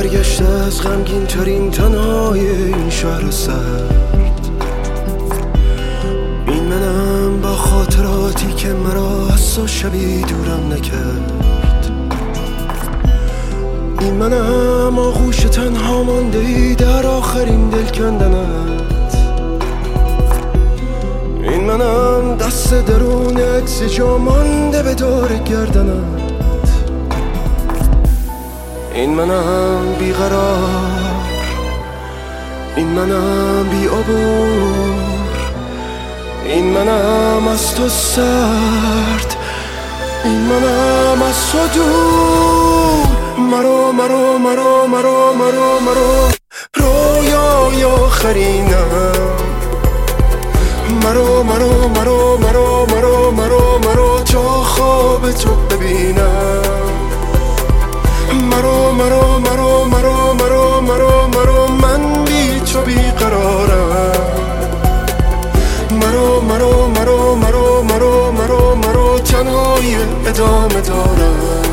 برگشته از غمگین ترین تنهای این شهر سرد. این منم با خاطراتی که مرا از تو شبی دورم نکرد. این منم آغوش تنها مانده ای در آخرین دل کندنت. این منم دست درون عکس جا مانده به دور گردنت. این منم بیقرار، این منم بی عبور، این منم از تو سرد، این منم از تو دور. مرو مرو مرو مرو مرو مرو رویای آخرینم. مرو مرو مرو مرو مرو مرو مرو تا خواب تو ببینم. مرو مرو مرو مرو مرو مرو مرو من بی تو بیقرارم. مرو مرو مرو مرو مرو مرو مرو تنهایی ادامه دارم.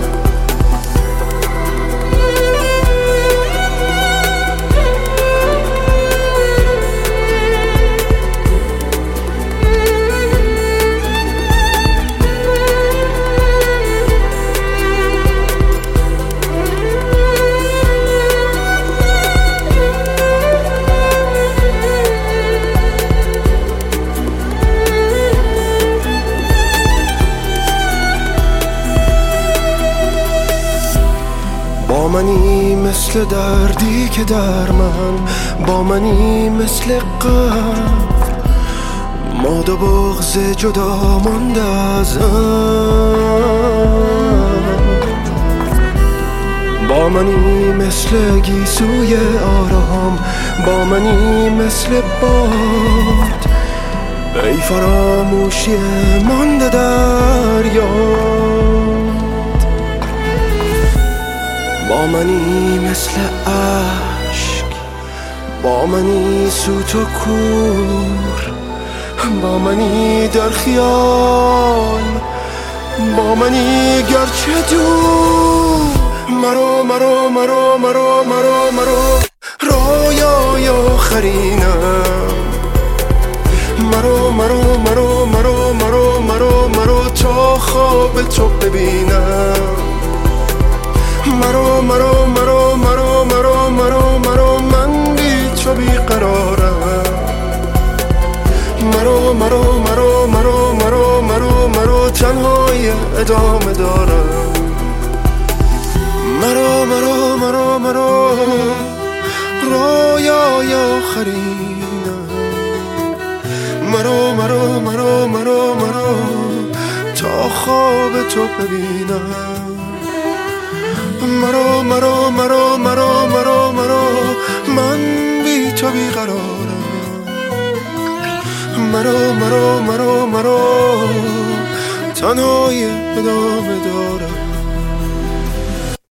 با منی مثل دردی که در من، با منی مثل غم. ماد و بغض جدا مانده ازم. با منی مثل گیسوی آرام، با منی مثل باد. ای فراموشی مانده در یاد. با منی مثل عشق، با منی سوت و کور. با منی در خیال، با منی گرچه دور. مرو مرو مرو مرو مرو مرو رویای آخرینم. مرو مرو مرو مرو مرو مرو مرو تا خواب تو ببینم. مرو مرو مرو مرو مرو مرو مرو من بی تو بیقرارم. مرو مرو مرو مرو مرو مرو مرو تنهایی ادامه دارم. مرو مرو مرو مرو رویای آخرینم. مرو مرو مرو مرو مرو تا خواب تو ببینم. مرو مرو مرو مرو مرو مرو من بی تو بیقرارم. مرو مرو مرو مرو تنهایی ادامه دارم.